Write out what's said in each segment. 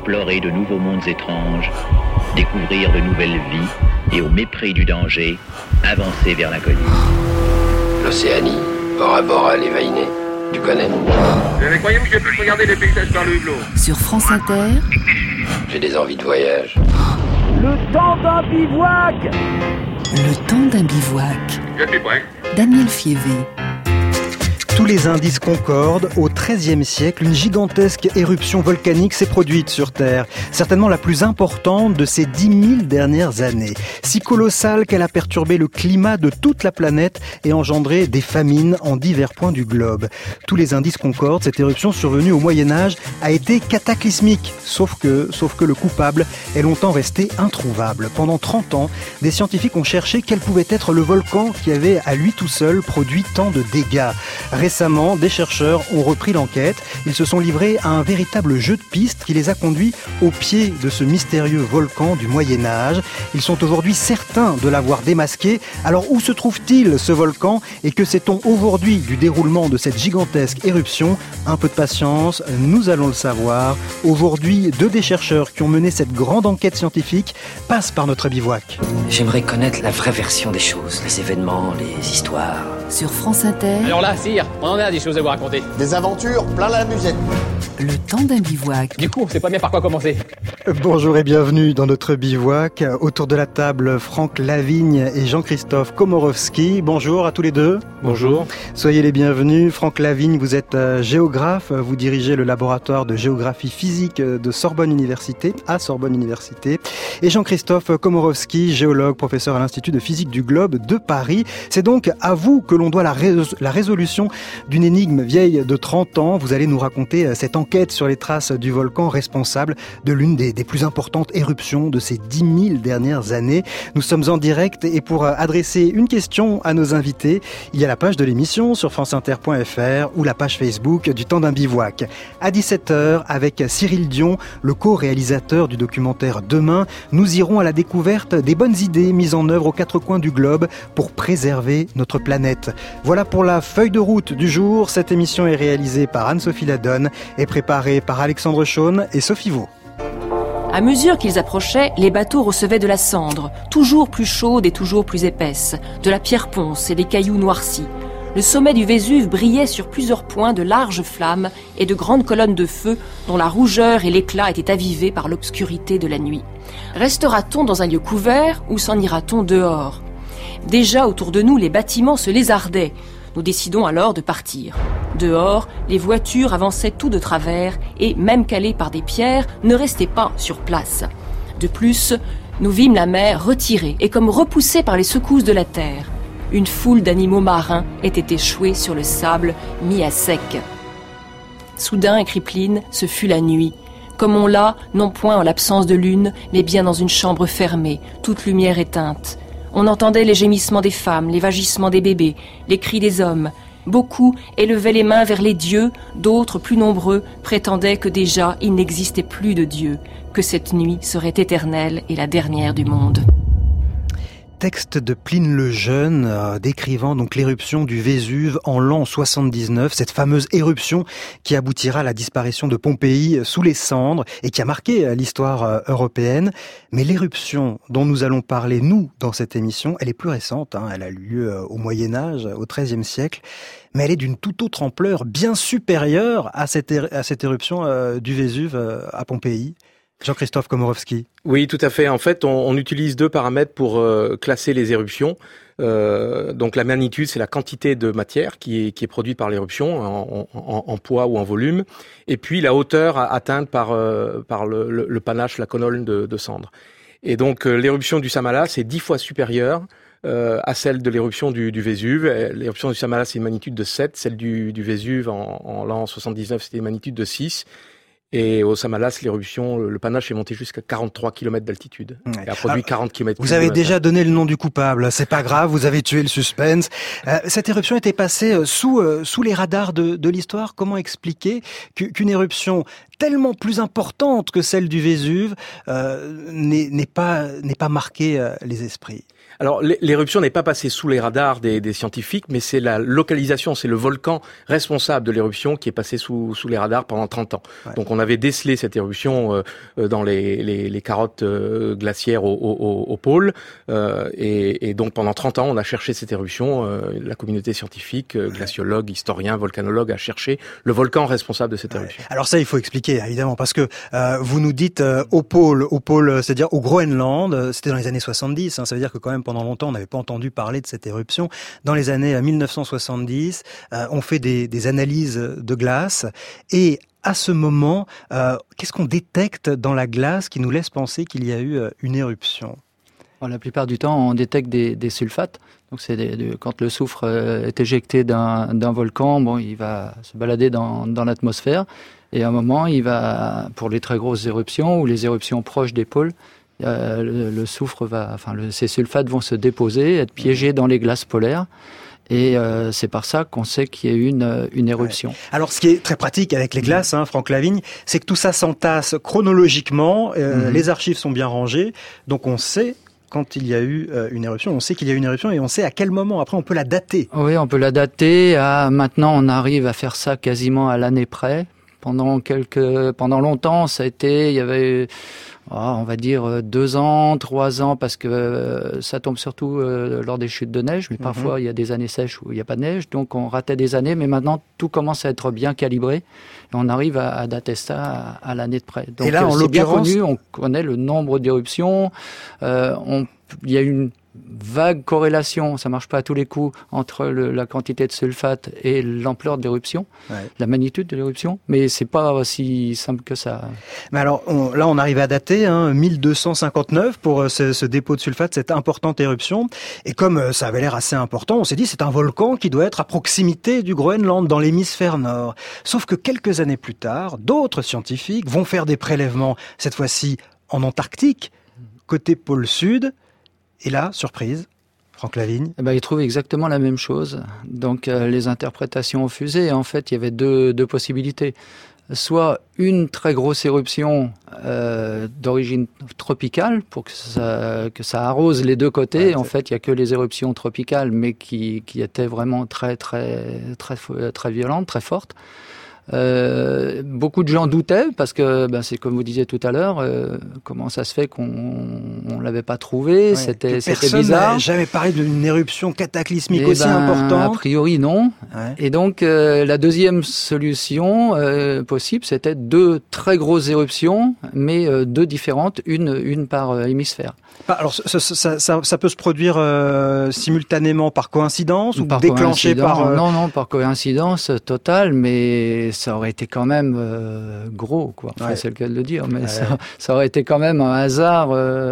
explorer de nouveaux mondes étranges, découvrir de nouvelles vies et au mépris du danger, avancer vers l'inconnu. L'Océanie, Bora Bora, les Vainés, tu connais? Mais croyez-vous que je puisse regarder les paysages par le hublot? Sur France Inter, J'ai des envies de voyage. Le temps d'un bivouac. le temps d'un bivouac. Je suis prêt. Daniel Fievé. Tous les indices concordent. Au XIIIe siècle, une gigantesque éruption volcanique s'est produite sur Terre. Certainement la plus importante de ces 10 000 dernières années. Si colossale qu'elle a perturbé le climat de toute la planète et engendré des famines en divers points du globe. Tous les indices concordent. Cette éruption survenue au Moyen-Âge a été cataclysmique. Sauf que le coupable est longtemps resté introuvable. Pendant 30 ans, des scientifiques ont cherché quel pouvait être le volcan qui avait à lui tout seul produit tant de dégâts. Récemment, des chercheurs ont repris l'enquête. Ils se sont livrés à un véritable jeu de pistes qui les a conduits au pied de ce mystérieux volcan du Moyen-Âge. Ils sont aujourd'hui certains de l'avoir démasqué. Alors où se trouve-t-il ce volcan et que sait-on aujourd'hui du déroulement de cette gigantesque éruption? Un peu de patience, nous allons le savoir. Aujourd'hui, deux des chercheurs qui ont mené cette grande enquête scientifique passent par notre bivouac. J'aimerais connaître la vraie version des choses, les événements, les histoires. Sur France Inter, Alors là, sire, on en a des choses à vous raconter. Des aventures plein la musette. le temps d'un bivouac. Du coup, on sait pas bien par quoi commencer. Bonjour et bienvenue dans notre bivouac. Autour de la table, Franck Lavigne et Jean-Christophe Komorowski. Bonjour à tous les deux. Bonjour. Soyez les bienvenus. Franck Lavigne, vous êtes géographe. Vous dirigez le laboratoire de géographie physique de Sorbonne Université, à Sorbonne Université. Et Jean-Christophe Komorowski, géologue, professeur à l'Institut de physique du globe de Paris. C'est donc à vous que l'on doit la résolution d'une énigme vieille de 30 ans. Vous allez nous raconter cette enquête sur les traces du volcan responsable de l'une des plus importantes éruptions de ces 10 000 dernières années. Nous sommes en direct et pour adresser une question à nos invités, il y a la page de l'émission sur franceinter.fr ou la page Facebook du temps d'un bivouac. À 17h, avec Cyril Dion, le co-réalisateur du documentaire Demain, nous irons à la découverte des bonnes idées mises en œuvre aux quatre coins du globe pour préserver notre planète. Voilà pour la feuille de route du jour. Cette émission est réalisée par Anne-Sophie Ladonne et préparée par Alexandre Chaune et Sophie Vaux. À mesure qu'ils approchaient, les bateaux recevaient de la cendre, toujours plus chaude et toujours plus épaisse, de la pierre ponce et des cailloux noircis. Le sommet du Vésuve brillait sur plusieurs points de larges flammes et de grandes colonnes de feu dont la rougeur et l'éclat étaient avivés par l'obscurité de la nuit. Restera-t-on dans un lieu couvert ou s'en ira-t-on dehors ? Déjà autour de nous, les bâtiments se lézardaient. Nous décidons alors de partir. Dehors, les voitures avançaient tout de travers et, même calées par des pierres, ne restaient pas sur place. De plus, nous vîmes la mer retirée et comme repoussée par les secousses de la terre. Une foule d'animaux marins était échouée sur le sable, mis à sec. Soudain, écrit Pline, ce fut la nuit. Comme on l'a, non point en l'absence de lune, mais bien dans une chambre fermée, toute lumière éteinte. On entendait les gémissements des femmes, les vagissements des bébés, les cris des hommes. Beaucoup élevaient les mains vers les dieux, d'autres, plus nombreux, prétendaient que déjà il n'existait plus de Dieu, que cette nuit serait éternelle et la dernière du monde. Texte de Pline le Jeune, décrivant donc l'éruption du Vésuve en l'an 79, cette fameuse éruption qui aboutira à la disparition de Pompéi sous les cendres et qui a marqué l'histoire européenne. Mais l'éruption dont nous allons parler, nous, dans cette émission, elle est plus récente, elle a eu lieu au Moyen-Âge, au XIIIe siècle, mais elle est d'une toute autre ampleur, bien supérieure à cette éruption du Vésuve à Pompéi. Jean-Christophe Komorowski. Oui, tout à fait. En fait, on utilise deux paramètres pour classer les éruptions. Donc la magnitude, c'est la quantité de matière qui est produite par l'éruption en poids ou en volume. Et puis la hauteur atteinte par le panache, la colonne de cendres. Et donc l'éruption du Samala, c'est 10 fois supérieure à celle de l'éruption du Vésuve. L'éruption du Samala, c'est une magnitude de 7. Celle du Vésuve, en l'an 79, c'était une magnitude de 6. Et au Samalas, l'éruption, le panache est monté jusqu'à 43 km d'altitude. Ouais. Et a produit 40 km. Vous avez déjà donné le nom du coupable. C'est pas grave, vous avez tué le suspense. Cette éruption était passée sous les radars de l'histoire. Comment expliquer qu'une éruption tellement plus importante que celle du Vésuve n'ait pas marqué les esprits? Alors l'éruption n'est pas passée sous les radars des scientifiques, mais c'est la localisation, c'est le volcan responsable de l'éruption qui est passé sous les radars pendant 30 ans. Ouais. Donc on avait décelé cette éruption dans les carottes glaciaires au pôle, et donc pendant 30 ans on a cherché cette éruption. La communauté scientifique, glaciologue, historien, volcanologue a cherché le volcan responsable de cette éruption. Alors ça il faut expliquer évidemment, parce que vous nous dites au pôle, c'est-à-dire au Groenland, c'était dans les années 70, hein, ça veut dire que quand même pendant longtemps on n'avait pas entendu parler de cette éruption. Dans les années 1970, on fait des analyses de glace, et à ce moment, qu'est-ce qu'on détecte dans la glace qui nous laisse penser qu'il y a eu une éruption ? La plupart du temps, on détecte des sulfates. Donc, c'est quand le soufre est éjecté d'un volcan, bon, il va se balader dans l'atmosphère. Et à un moment, il va, pour les très grosses éruptions ou les éruptions proches des pôles, le soufre ces sulfates vont se déposer, être piégés dans les glaces polaires. Et c'est par ça qu'on sait qu'il y a eu une éruption. Ouais. Alors, ce qui est très pratique avec les glaces, Franck Lavigne, c'est que tout ça s'entasse chronologiquement. Les archives sont bien rangées, donc on sait quand il y a eu une éruption, on sait qu'il y a eu une éruption et on sait à quel moment. Après, on peut la dater. Oui, on peut la dater. Maintenant, on arrive à faire ça quasiment à l'année près. Pendant longtemps, il y avait, on va dire 2 ans, 3 ans, parce que ça tombe surtout lors des chutes de neige, mais parfois il y a des années sèches où il n'y a pas de neige, donc on ratait des années, mais maintenant tout commence à être bien calibré, et on arrive à dater ça à l'année de près. Donc, et là, c'est bien connu, on connaît le nombre d'éruptions, il y a une vague corrélation, ça marche pas à tous les coups, entre la quantité de sulfate et l'ampleur de l'éruption, la magnitude de l'éruption, mais c'est pas aussi simple que ça. Mais alors, là, on arrive à dater 1259 pour ce dépôt de sulfate, cette importante éruption. Et comme ça avait l'air assez important, on s'est dit c'est un volcan qui doit être à proximité du Groenland, dans l'hémisphère nord. Sauf que quelques années plus tard, d'autres scientifiques vont faire des prélèvements, cette fois-ci en Antarctique, côté pôle sud. Et là, surprise, Franck Lavigne. Ils trouvent exactement la même chose. Donc les interprétations ont fusé. En fait, il y avait deux possibilités. Soit une très grosse éruption d'origine tropicale pour que ça arrose les deux côtés. En fait, il y a que les éruptions tropicales, mais qui étaient vraiment très très très très violentes, très fortes. Beaucoup de gens doutaient parce que c'est comme vous disiez tout à l'heure, comment ça se fait qu'on l'avait pas trouvé, c'était bizarre. Personne n'a jamais parlé d'une éruption cataclysmique aussi importante. A priori non. Et donc la deuxième solution possible, c'était 2 très grosses éruptions, mais 2 différentes, une par hémisphère. Alors ça peut se produire simultanément par coïncidence ou déclenché par... Non, par coïncidence totale, mais ça aurait été quand même gros, quoi. Enfin, c'est le cas de le dire, mais ça aurait été quand même un hasard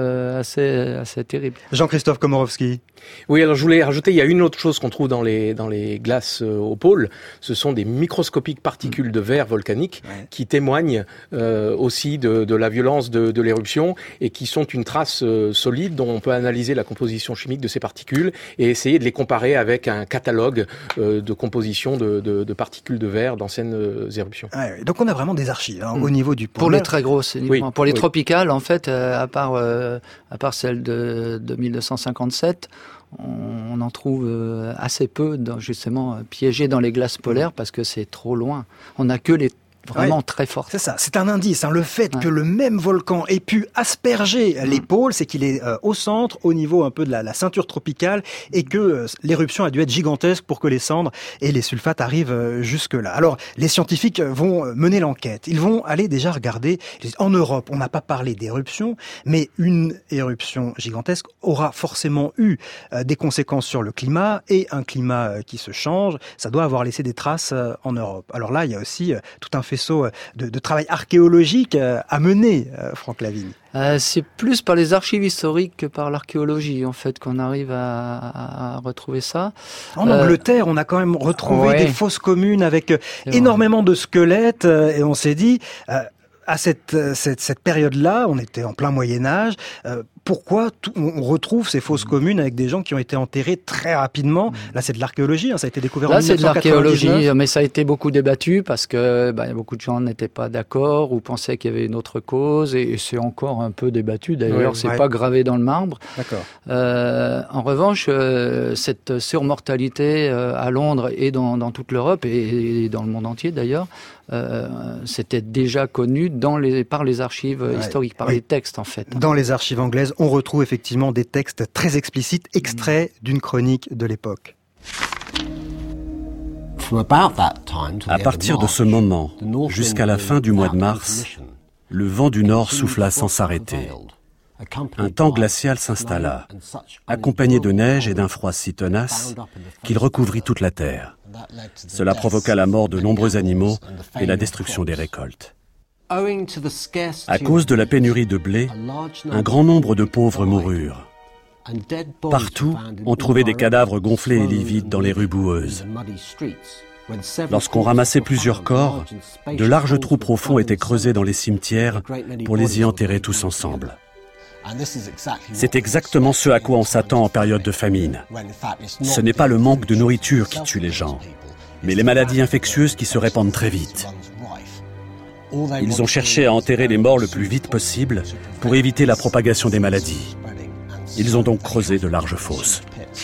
assez terrible. Jean-Christophe Komorowski. Oui, alors je voulais rajouter, il y a une autre chose qu'on trouve dans les glaces au pôle, ce sont des microscopiques particules de verre volcanique qui témoignent aussi de la violence de l'éruption et qui sont une trace solide dont on peut analyser la composition chimique de ces particules et essayer de les comparer avec un catalogue de composition de particules de verre d'anciennes éruptions. Donc on a vraiment des archives au niveau du pôle. Pour les très grosses, uniquement. Pour les tropicales, en fait, à part celle de 1957, on en trouve assez peu, justement, piégés dans les glaces polaires parce que c'est trop loin. On n'a que les vraiment très forte. C'est ça, c'est un indice. Le fait que le même volcan ait pu asperger les pôles, c'est qu'il est au centre, au niveau un peu de la ceinture tropicale, et que l'éruption a dû être gigantesque pour que les cendres et les sulfates arrivent jusque-là. Alors, les scientifiques vont mener l'enquête. Ils vont aller déjà regarder. En Europe, on n'a pas parlé d'éruption, mais une éruption gigantesque aura forcément eu des conséquences sur le climat, et un climat qui se change, ça doit avoir laissé des traces en Europe. Alors là, il y a aussi tout un faisceau de travail archéologique à mener, Franck Lavigne. C'est plus par les archives historiques que par l'archéologie, en fait, qu'on arrive à retrouver ça. En Angleterre, on a quand même retrouvé des fosses communes avec énormément de squelettes, et on s'est dit... à cette période-là, on était en plein Moyen-Âge, pourquoi on retrouve ces fosses communes avec des gens qui ont été enterrés très rapidement? Là, c'est de l'archéologie, ça a été découvert en 1999. Là, c'est de l'archéologie, mais ça a été beaucoup débattu parce que beaucoup de gens n'étaient pas d'accord ou pensaient qu'il y avait une autre cause, et c'est encore un peu débattu. D'ailleurs, c'est pas gravé dans le marbre. D'accord. En revanche, cette surmortalité à Londres et dans toute l'Europe et dans le monde entier d'ailleurs, c'était déjà connu par les archives historiques, par les textes en fait. Dans les archives anglaises, on retrouve effectivement des textes très explicites, extraits d'une chronique de l'époque. À partir de ce moment, jusqu'à la fin du mois de mars, le vent du nord souffla sans s'arrêter. Un temps glacial s'installa, accompagné de neige et d'un froid si tenace qu'il recouvrit toute la terre. Cela provoqua la mort de nombreux animaux et la destruction des récoltes. À cause de la pénurie de blé, un grand nombre de pauvres moururent. Partout, on trouvait des cadavres gonflés et livides dans les rues boueuses. Lorsqu'on ramassait plusieurs corps, de larges trous profonds étaient creusés dans les cimetières pour les y enterrer tous ensemble. C'est exactement ce à quoi on s'attend en période de famine. Ce n'est pas le manque de nourriture qui tue les gens, mais les maladies infectieuses qui se répandent très vite. Ils ont cherché à enterrer les morts le plus vite possible pour éviter la propagation des maladies. Ils ont donc creusé de larges fosses.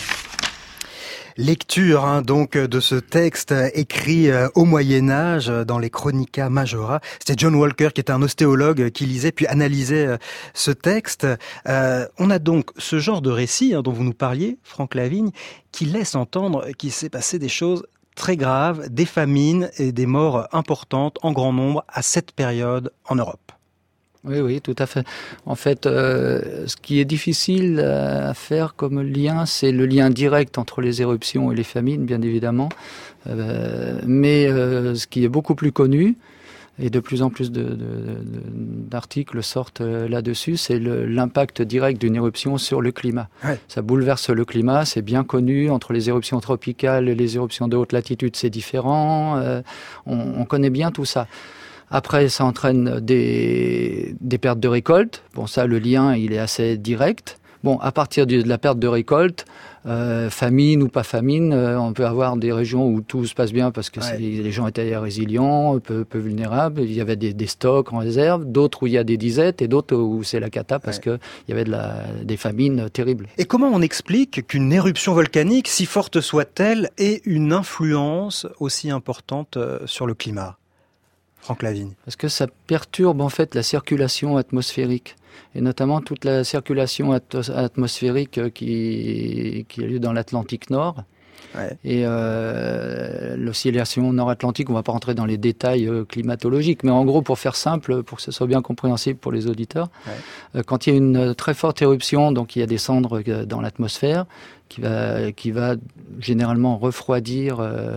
Lecture donc de ce texte écrit au Moyen-Âge dans les Chronica Majora. C'était John Walker qui était un ostéologue qui lisait puis analysait ce texte. On a donc ce genre de récit dont vous nous parliez, Franck Lavigne, qui laisse entendre qu'il s'est passé des choses très graves, des famines et des morts importantes en grand nombre à cette période en Europe. Oui, tout à fait. En fait, ce qui est difficile à faire comme lien, c'est le lien direct entre les éruptions et les famines, bien évidemment. Mais ce qui est beaucoup plus connu, et de plus en plus d'articles sortent là-dessus, c'est l'impact direct d'une éruption sur le climat. Ouais. Ça bouleverse le climat, c'est bien connu. Entre les éruptions tropicales et les éruptions de haute latitude, c'est différent. On connaît bien tout ça. Après, ça entraîne des pertes de récolte. Bon, ça, le lien, il est assez direct. Bon, à partir de la perte de récolte, famine ou pas famine, on peut avoir des régions où tout se passe bien parce que les gens étaient résilients, peu vulnérables. Il y avait des stocks en réserve, d'autres où il y a des disettes et d'autres où c'est la cata parce que il y avait des famines terribles. Et comment on explique qu'une éruption volcanique, si forte soit-elle, ait une influence aussi importante sur le climat ? Franck Lavigne. Parce que ça perturbe en fait la circulation atmosphérique, et notamment toute la circulation atmosphérique qui a lieu dans l'Atlantique Nord. Ouais. Et l'oscillation nord-atlantique, on ne va pas rentrer dans les détails climatologiques, mais en gros, pour faire simple, pour que ce soit bien compréhensible pour les auditeurs, quand il y a une très forte éruption, donc il y a des cendres dans l'atmosphère, qui va généralement refroidir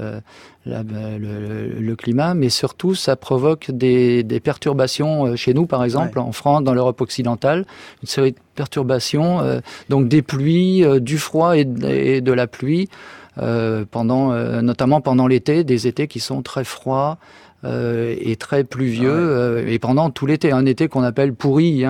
le climat, mais surtout ça provoque des perturbations chez nous, par exemple, en France, dans l'Europe occidentale, une série de perturbations, donc des pluies, du froid et de la pluie, notamment pendant l'été, des étés qui sont très froids et très pluvieux, et pendant tout l'été, un été qu'on appelle pourri.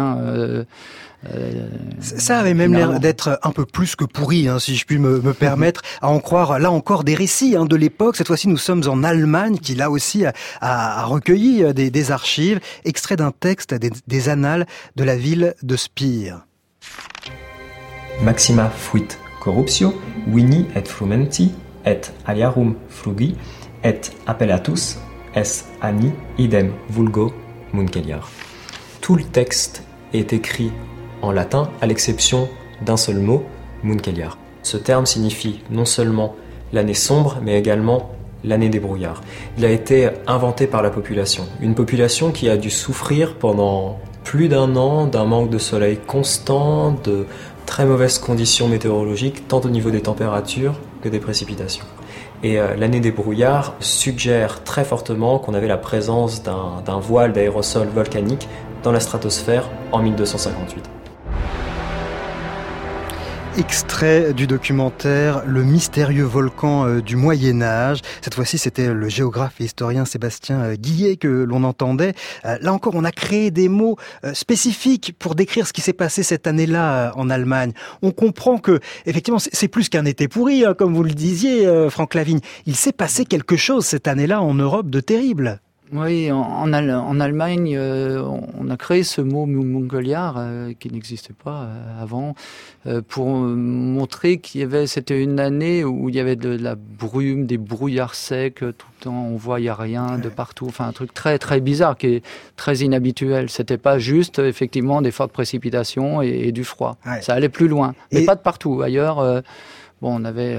Ça avait même l'air d'être un peu plus que pourri, si je puis me permettre, à en croire là encore des récits de l'époque. Cette fois-ci, nous sommes en Allemagne, qui là aussi a recueilli des archives, extraits d'un texte des annales de la ville de Spire. Maxima fuit corruptio, vini et frumenti, et aliarum frugi, et appellatus es anni idem vulgo Munkeliar. Tout le texte est écrit en latin, à l'exception d'un seul mot, Munkeliar. Ce terme signifie non seulement l'année sombre, mais également l'année des brouillards. Il a été inventé par la population. Une population qui a dû souffrir pendant plus d'un an d'un manque de soleil constant, de très mauvaises conditions météorologiques, tant au niveau des températures que des précipitations. Et l'année des brouillards suggère très fortement qu'on avait la présence d'un voile d'aérosol volcanique dans la stratosphère en 1258. extrait du documentaire Le mystérieux volcan du Moyen-Âge. Cette fois-ci, c'était le géographe et historien Sébastien Guillet que l'on entendait. Là encore, on a créé des mots spécifiques pour décrire ce qui s'est passé cette année-là en Allemagne. On comprend que, effectivement, c'est plus qu'un été pourri, comme vous le disiez, Franck Lavigne. Il s'est passé quelque chose cette année-là en Europe de terrible. Oui, en Allemagne, on a créé ce mot Munkeljahr qui n'existait pas avant pour montrer c'était une année où il y avait de la brume, des brouillards secs tout le temps. On voit il y a rien de partout. Enfin, un truc très très bizarre qui est très inhabituel. C'était pas juste effectivement des fortes précipitations et du froid. Ouais. Ça allait plus loin, mais pas de partout. Ailleurs. On avait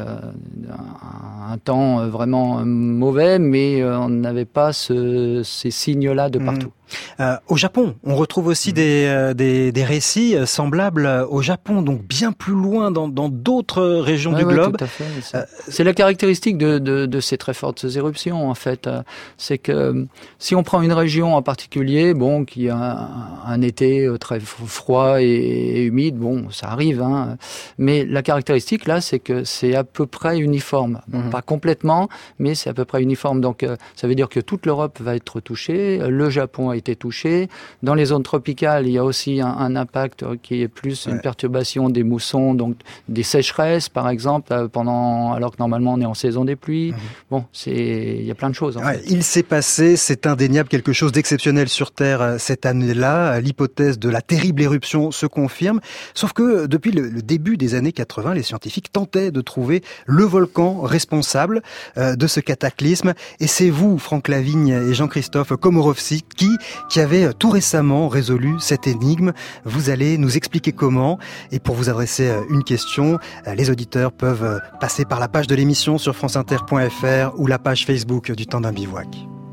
un temps vraiment mauvais, mais on n'avait pas ces signes-là de partout. Au Japon, on retrouve aussi des récits semblables au Japon, donc bien plus loin dans d'autres régions du globe. Tout à fait. C'est la caractéristique de ces très fortes éruptions, en fait. C'est que si on prend une région en particulier, qui a un été très froid et humide, ça arrive, hein. Mais la caractéristique là, c'est que c'est à peu près uniforme. Pas complètement, mais c'est à peu près uniforme. Donc ça veut dire que toute l'Europe va être touchée. Le Japon a été touché. Dans les zones tropicales, il y a aussi un impact qui est plus une perturbation des moussons, donc des sécheresses, par exemple, alors que normalement on est en saison des pluies. Il y a plein de choses. En fait. Il s'est passé, c'est indéniable, quelque chose d'exceptionnel sur Terre cette année-là. L'hypothèse de la terrible éruption se confirme. Sauf que depuis le début des années 80, les scientifiques tentaient de trouver le volcan responsable de ce cataclysme. Et c'est vous, Franck Lavigne et Jean-Christophe Komorowski, qui avez tout récemment résolu cette énigme. Vous allez nous expliquer comment. Et pour vous adresser une question, les auditeurs peuvent passer par la page de l'émission sur franceinter.fr ou la page Facebook du Temps d'un bivouac.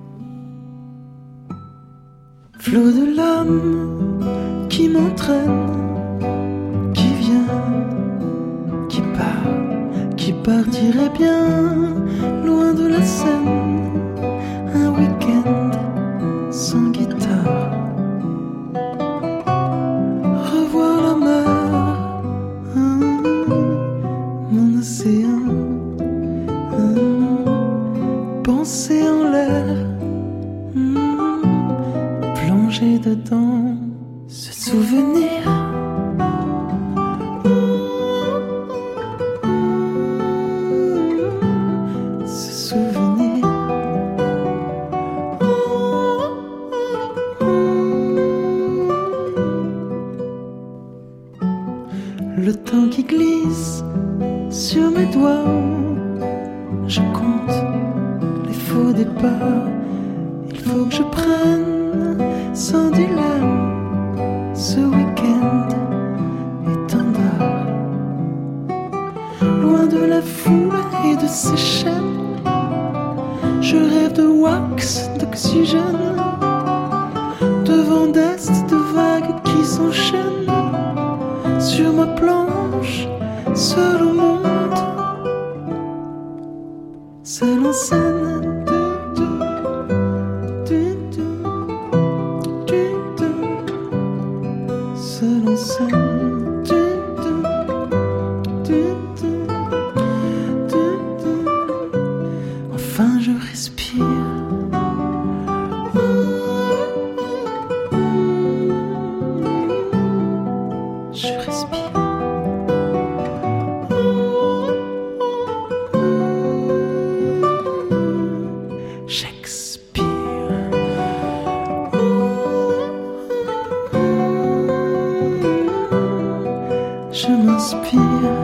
Flot de l'âme qui m'entraîne, qui vient, qui part, qui partirait bien loin de la scène, un week-end sans guitare, revoir la mer, mon océan, penser en l'air, plonger dedans, se souvenir. Le temps qui glisse sur mes doigts, je compte les faux départs. Il faut que je prenne sans dilemme ce week-end étendard, loin de la foule et de ses chaînes. Je rêve de wax, d'oxygène, de vent d'est, de vagues qui s'enchaînent. Sur ma planche, seul au monde, seul en scène. Seul en scène. Enfin je respire. Je m'inspire.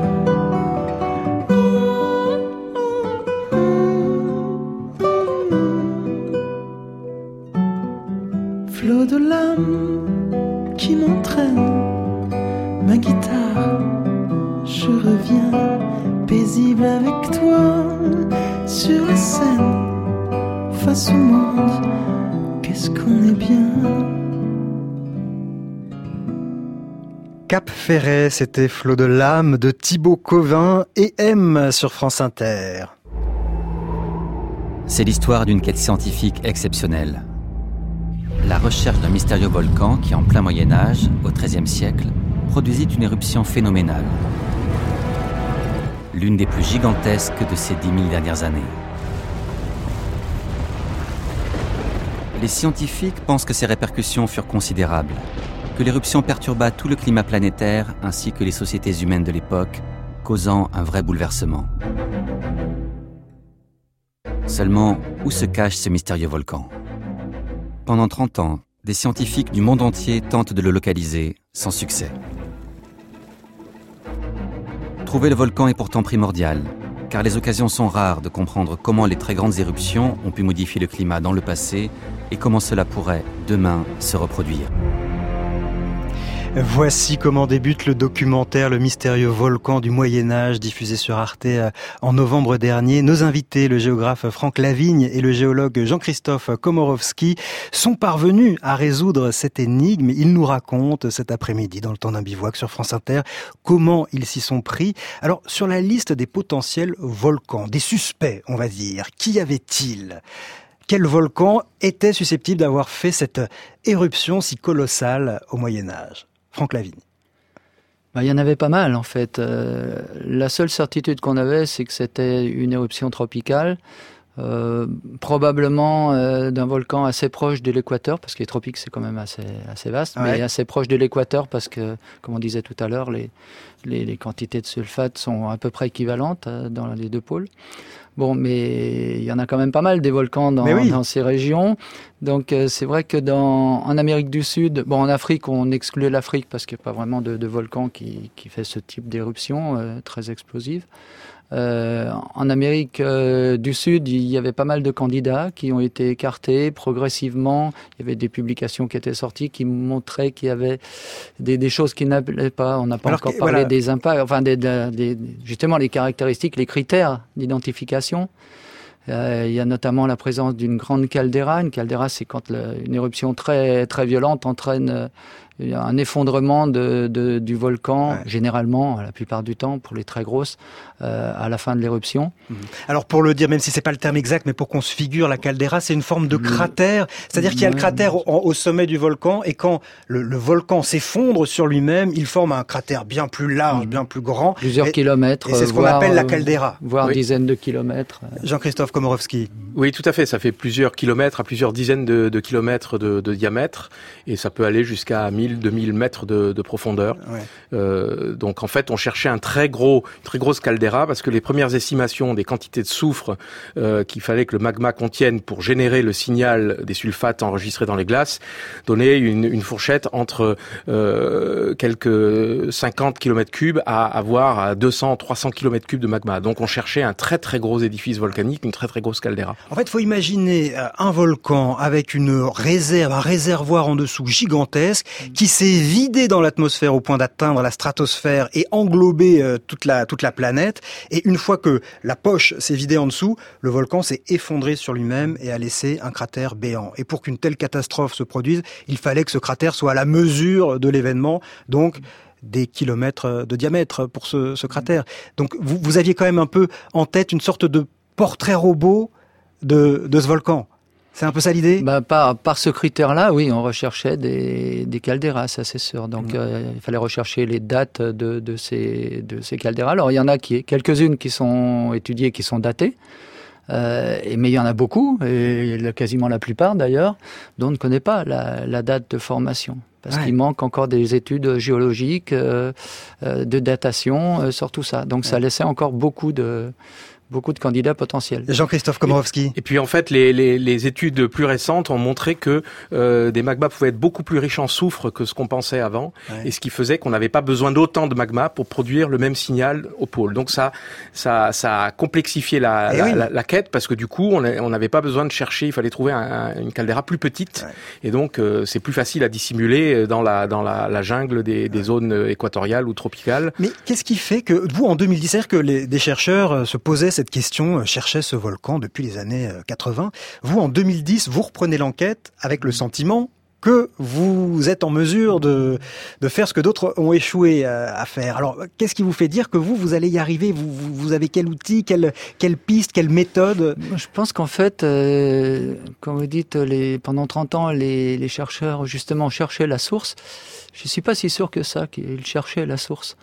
Flot de l'âme qui m'entraîne, ma guitare, je reviens paisible avec toi sur la scène, face au monde, qu'est-ce qu'on est bien. Cap Ferret, c'était Flot de l'âme de Thibaut Covin et M sur France Inter. C'est l'histoire d'une quête scientifique exceptionnelle. La recherche d'un mystérieux volcan qui, en plein Moyen-Âge, au XIIIe siècle, produisit une éruption phénoménale. l'une des plus gigantesques de ces 10 000 dernières années. Les scientifiques pensent que ces répercussions furent considérables, que l'éruption perturba tout le climat planétaire ainsi que les sociétés humaines de l'époque, causant un vrai bouleversement. Seulement, où se cache ce mystérieux volcan ? Pendant 30 ans, des scientifiques du monde entier tentent de le localiser, sans succès. Trouver le volcan est pourtant primordial, car les occasions sont rares de comprendre comment les très grandes éruptions ont pu modifier le climat dans le passé et comment cela pourrait, demain, se reproduire. Voici comment débute le documentaire Le mystérieux volcan du Moyen-Âge, diffusé sur Arte en novembre dernier. Nos invités, le géographe Franck Lavigne et le géologue Jean-Christophe Komorowski, sont parvenus à résoudre cette énigme. Ils nous racontent cet après-midi, dans le temps d'un bivouac sur France Inter, comment ils s'y sont pris. Alors, sur la liste des potentiels volcans, des suspects, on va dire, qu'y avait-il ? Quel volcan était susceptible d'avoir fait cette éruption si colossale au Moyen-Âge ? Franck Lavigne. Il y en avait pas mal en fait. La seule certitude qu'on avait, c'est que c'était une éruption tropicale, probablement d'un volcan assez proche de l'équateur, parce que les tropiques c'est quand même assez vaste, mais assez proche de l'équateur parce que, comme on disait tout à l'heure, les quantités de sulfate sont à peu près équivalentes dans les deux pôles. Bon, mais il y en a quand même pas mal des volcans dans ces régions. Donc c'est vrai que en Amérique du Sud, en Afrique, on exclut l'Afrique parce qu'il n'y a pas vraiment de volcan qui fait ce type d'éruption très explosive. En Amérique du Sud, il y avait pas mal de candidats qui ont été écartés progressivement. Il y avait des publications qui étaient sorties qui montraient qu'il y avait des choses qui n'appelaient pas. On n'a pas encore parlé des impacts, enfin justement les caractéristiques, les critères d'identification. Il y a notamment la présence d'une grande caldeira. Une caldeira, c'est quand une éruption très très violente entraîne un effondrement du volcan, généralement, la plupart du temps, pour les très grosses, à la fin de l'éruption. Alors pour le dire, même si c'est pas le terme exact, mais pour qu'on se figure, la caldeira, c'est une forme de cratère, c'est-à-dire qu'il y a le cratère au sommet du volcan, et quand le volcan s'effondre sur lui-même, il forme un cratère bien plus large, bien plus grand. Plusieurs kilomètres. Et c'est ce qu'on appelle la caldeira. Voire dizaines de kilomètres. Jean-Christophe Komorowski. Oui, tout à fait. Ça fait plusieurs kilomètres à plusieurs dizaines de kilomètres de diamètre, et ça peut aller jusqu'à 1000-2000 mètres de profondeur. Donc en fait, on cherchait une très grosse caldeira, parce que les premières estimations des quantités de soufre qu'il fallait que le magma contienne pour générer le signal des sulfates enregistrés dans les glaces donnaient une fourchette entre quelques 50 km3 à 200-300 km3 de magma. Donc on cherchait un très très gros édifice volcanique, une très très grosse caldeira. En fait, il faut imaginer un volcan avec une réserve, un réservoir en dessous gigantesque qui s'est vidé dans l'atmosphère au point d'atteindre la stratosphère et englober toute la planète. Et une fois que la poche s'est vidée en dessous, le volcan s'est effondré sur lui-même et a laissé un cratère béant. Et pour qu'une telle catastrophe se produise, il fallait que ce cratère soit à la mesure de l'événement, donc des kilomètres de diamètre pour ce cratère. Donc vous aviez quand même un peu en tête une sorte de portrait robot de ce volcan. C'est un peu ça l'idée ? Par ce critère-là, oui, on recherchait des calderas, ça c'est sûr. Donc il fallait rechercher les dates de ces calderas. Alors il y en a quelques-unes qui sont étudiées, qui sont datées. Mais il y en a beaucoup, et quasiment la plupart d'ailleurs, dont on ne connaît pas la date de formation. Parce qu'il manque encore des études géologiques, de datation sur tout ça. Donc ça laissait encore beaucoup de candidats potentiels. Jean-Christophe Komorowski. Et puis en fait, les études plus récentes ont montré que des magmas pouvaient être beaucoup plus riches en soufre que ce qu'on pensait avant, et ce qui faisait qu'on n'avait pas besoin d'autant de magma pour produire le même signal au pôle. Donc ça a complexifié la quête, parce que du coup, on n'avait pas besoin de chercher, il fallait trouver une caldeira plus petite, et donc c'est plus facile à dissimuler dans la jungle des zones équatoriales ou tropicales. Mais qu'est-ce qui fait que vous, en 2010, que des chercheurs se posaient cette question, cherchait ce volcan depuis les années 80. Vous, en 2010, vous reprenez l'enquête avec le sentiment que vous êtes en mesure de faire ce que d'autres ont échoué à faire. Alors, qu'est-ce qui vous fait dire que vous allez y arriver ? Vous avez quel outil, quelle piste, quelle méthode ? Je pense qu'en fait, comme vous dites, pendant 30 ans, les chercheurs, justement, cherchaient la source. Je ne suis pas si sûr que ça, qu'ils cherchaient la source.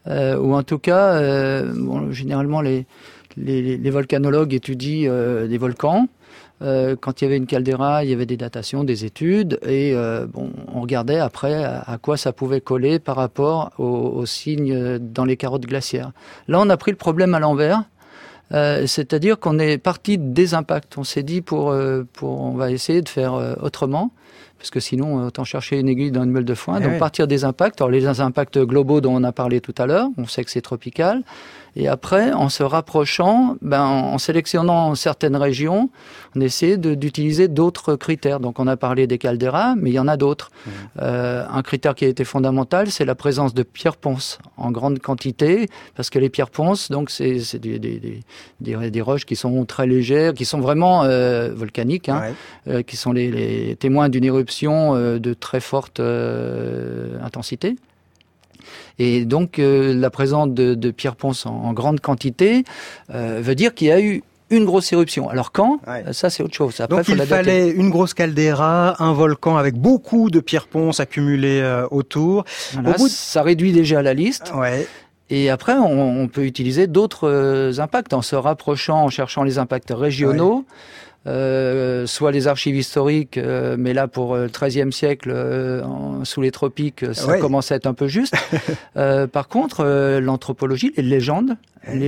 ou en tout cas, généralement les volcanologues étudient des volcans. Quand il y avait une caldeira, il y avait des datations, des études, et on regardait après à quoi ça pouvait coller par rapport aux signes dans les carottes glaciaires. Là, on a pris le problème à l'envers, c'est-à-dire qu'on est parti des impacts. On s'est dit on va essayer de faire autrement, parce que sinon, autant chercher une aiguille dans une meule de foin. Donc, partir des impacts. Alors, les impacts globaux dont on a parlé tout à l'heure, on sait que c'est tropical. Et après, en se rapprochant, en sélectionnant certaines régions, on essaie d'utiliser d'autres critères. Donc, on a parlé des calderas, mais il y en a d'autres. Un critère qui a été fondamental, c'est la présence de pierres ponces en grande quantité, parce que les pierres ponces, donc, c'est des roches qui sont très légères, qui sont vraiment volcaniques, qui sont les témoins d'une éruption de très forte intensité. Et donc, la présence de pierres ponces en grande quantité veut dire qu'il y a eu une grosse éruption. Alors quand ? Ça, c'est autre chose. Après, donc, il fallait une grosse caldeira, un volcan avec beaucoup de pierres ponces accumulées autour. Voilà, ça réduit déjà la liste. Et après, on peut utiliser d'autres impacts en se rapprochant, en cherchant les impacts régionaux. Soit les archives historiques, mais là pour le XIIIe siècle, sous les tropiques, ça commence à être un peu juste. Par contre, l'anthropologie, les légendes,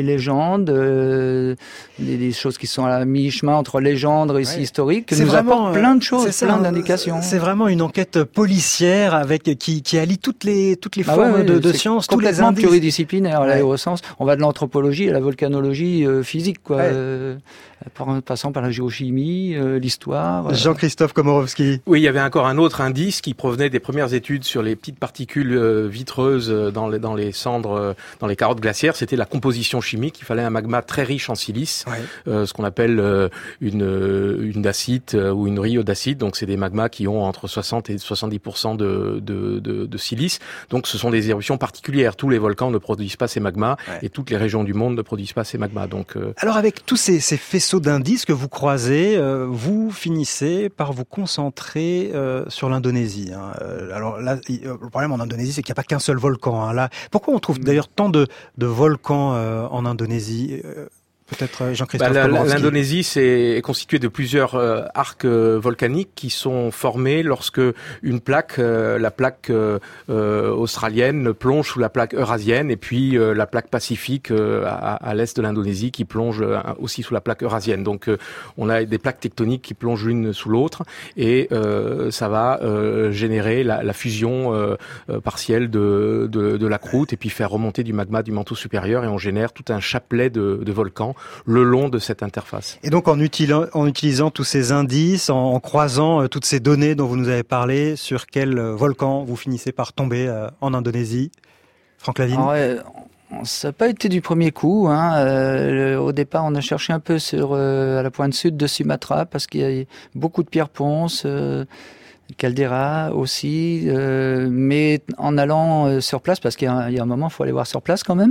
des choses qui sont à la mi-chemin entre légendes, récits historiques, nous apportent plein de choses, plein d'indications. C'est vraiment une enquête policière avec qui allie toutes les formes de sciences, tous les indices. Complètement pluridisciplinaire, là, au sens. On va de l'anthropologie à la volcanologie physique, quoi. Passant par la géochimie, l'histoire. Jean-Christophe Komorowski. Oui, il y avait encore un autre indice qui provenait des premières études sur les petites particules vitreuses dans les cendres, dans les carottes glaciaires. C'était la composition chimique. Il fallait un magma très riche en silice, ce qu'on appelle une dacite ou une rhyodacite. Donc, c'est des magmas qui ont entre 60 et 70% de silice. Donc, ce sont des éruptions particulières. Tous les volcans ne produisent pas ces magmas et toutes les régions du monde ne produisent pas ces magmas. Donc, alors, avec tous ces faisceaux d'indices que vous croisez, vous finissez par vous concentrer sur l'Indonésie. Alors là, le problème en Indonésie, c'est qu'il n'y a pas qu'un seul volcan. Là, pourquoi on trouve d'ailleurs tant de volcans en Indonésie? Peut-être Jean-Christophe Komorowski. L'Indonésie est constituée de plusieurs arcs volcaniques qui sont formés lorsque une plaque, la plaque australienne, plonge sous la plaque eurasienne, et puis la plaque pacifique à l'est de l'Indonésie qui plonge aussi sous la plaque eurasienne. Donc on a des plaques tectoniques qui plongent l'une sous l'autre, et ça va générer la fusion partielle de la croûte, et puis faire remonter du magma du manteau supérieur, et on génère tout un chapelet de volcans le long de cette interface. Et donc en utilisant tous ces indices, en croisant toutes ces données dont vous nous avez parlé, sur quel volcan vous finissez par tomber en Indonésie? Franck Lavigne. Ça n'a pas été du premier coup. Au départ, on a cherché un peu à la pointe sud de Sumatra, parce qu'il y a beaucoup de pierres ponces, caldeira aussi, mais en allant sur place, parce qu'il y a un moment, il faut aller voir sur place quand même,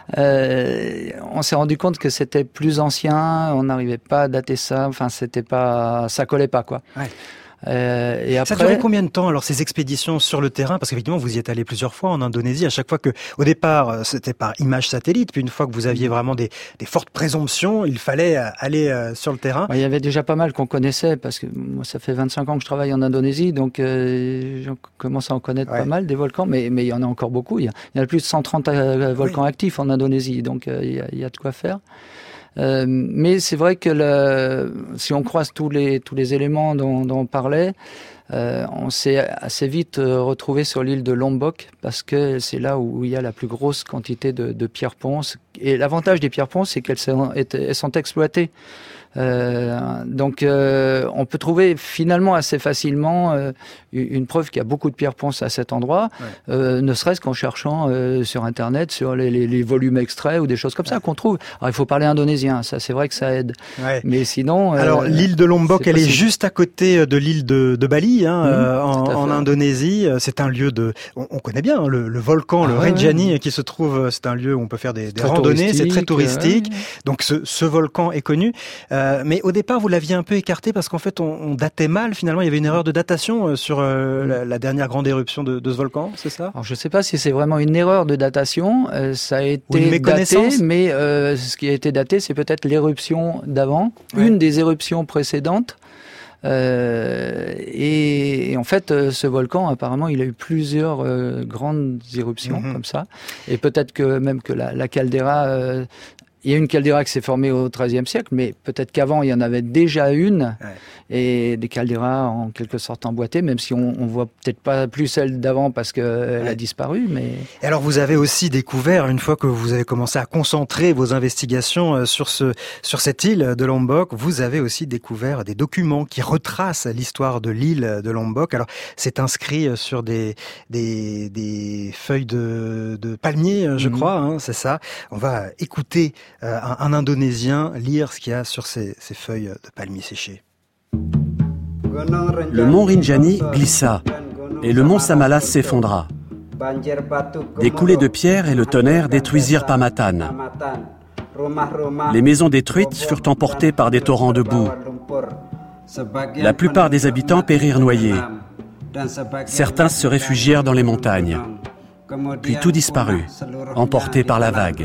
on s'est rendu compte que c'était plus ancien, on n'arrivait pas à dater ça, ça collait pas, quoi. Et après, ça durait combien de temps alors ces expéditions sur le terrain? Parce qu'effectivement vous y êtes allé plusieurs fois en Indonésie. À chaque fois au départ c'était par image satellite, puis une fois que vous aviez vraiment des fortes présomptions, il fallait aller sur le terrain. Il y avait déjà pas mal qu'on connaissait, parce que moi ça fait 25 ans que je travaille en Indonésie, donc j'en commence à en connaître pas mal des volcans, mais il y en a encore beaucoup. Il y a plus de 130 volcans actifs en Indonésie, donc il y a de quoi faire. Mais c'est vrai que si on croise tous les éléments dont on parlait, on s'est assez vite retrouvé sur l'île de Lombok, parce que c'est là où il y a la plus grosse quantité de pierres ponces. Et l'avantage des pierres ponces, c'est qu'elles sont exploitées. Donc on peut trouver finalement assez facilement une preuve qu'il y a beaucoup de pierres ponces à cet endroit, ne serait-ce qu'en cherchant sur internet sur les volumes extraits ou des choses comme ça qu'on trouve. Alors il faut parler indonésien, ça c'est vrai que ça aide, mais sinon alors l'île de Lombok, elle est juste à côté de l'île de Bali, Bali, en Indonésie. C'est un lieu on connaît bien le volcan, le Rinjani, qui se trouve. C'est un lieu où on peut faire des randonnées. C'est très touristique. Donc ce volcan est connu. Mais au départ, vous l'aviez un peu écarté parce qu'en fait, on datait mal. Finalement, il y avait une erreur de datation sur la dernière grande éruption de ce volcan. C'est ça? Alors, je ne sais pas si c'est vraiment une erreur de datation. Ça a été daté, mais ce qui a été daté, c'est peut-être l'éruption d'avant, une des éruptions précédentes. Et en fait, ce volcan, apparemment, il a eu plusieurs grandes éruptions comme ça. Et peut-être que même que la caldeira... il y a une caldeira qui s'est formée au XIIIe siècle, mais peut-être qu'avant, il y en avait déjà une. Et des calderas en quelque sorte emboîtées, même si on voit peut-être pas plus celle d'avant parce qu'elle a disparu. Mais... Et alors, vous avez aussi découvert, une fois que vous avez commencé à concentrer vos investigations sur cette île de Lombok, vous avez aussi découvert des documents qui retracent l'histoire de l'île de Lombok. Alors, c'est inscrit sur des feuilles de palmier, je crois, c'est ça. On va écouter un Indonésien lire ce qu'il y a sur ces feuilles de palmier séchées. Le mont Rinjani glissa et le mont Samalas s'effondra. Des coulées de pierre et le tonnerre détruisirent Pamatan. Les maisons détruites furent emportées par des torrents de boue. La plupart des habitants périrent noyés. Certains se réfugièrent dans les montagnes. Puis tout disparut, emporté par la vague.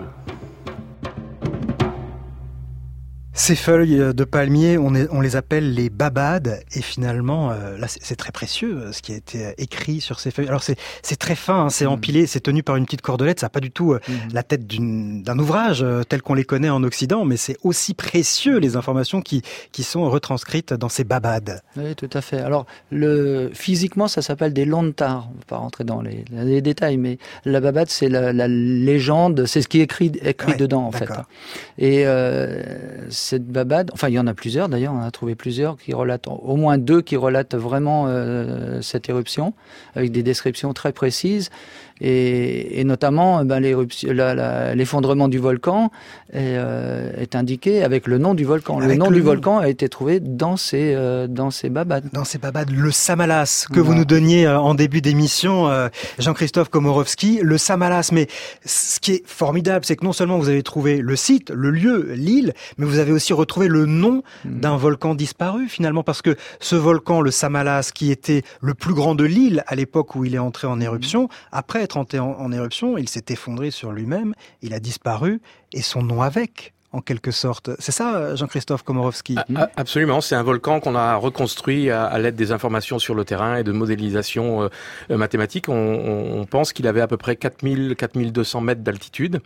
Ces feuilles de palmier, on les appelle les babades, et finalement, là, c'est très précieux ce qui a été écrit sur ces feuilles. Alors c'est très fin, c'est empilé, c'est tenu par une petite cordelette, ça n'a pas du tout la tête d'un ouvrage tel qu'on les connaît en Occident, mais c'est aussi précieux les informations qui sont retranscrites dans ces babades. Oui, tout à fait. Alors physiquement, ça s'appelle des lontar. On ne va pas rentrer dans les détails, mais la babade, c'est la légende, c'est ce qui est écrit dedans en fait. Et cette babade, enfin il y en a plusieurs d'ailleurs, on a trouvé plusieurs qui relatent, au moins 2 qui relatent vraiment cette éruption, avec des descriptions très précises, et notamment l'effondrement du volcan est indiqué avec le nom du volcan. Le nom du volcan a été trouvé dans ces babades. Dans ces babades, le Samalas que vous nous donniez en début d'émission, Jean-Christophe Komorowski, le Samalas. Mais ce qui est formidable, c'est que non seulement vous avez trouvé le site, le lieu, l'île, mais vous avez aussi retrouvé le nom d'un volcan disparu finalement, parce que ce volcan, le Samalas, qui était le plus grand de l'île à l'époque où il est entré en éruption, après être entré en éruption, il s'est effondré sur lui-même, il a disparu, et son nom avec, en quelque sorte. C'est ça, Jean-Christophe Komorowski? Absolument, c'est un volcan qu'on a reconstruit à l'aide des informations sur le terrain et de modélisation mathématique. On pense qu'il avait à peu près 4200 mètres d'altitude.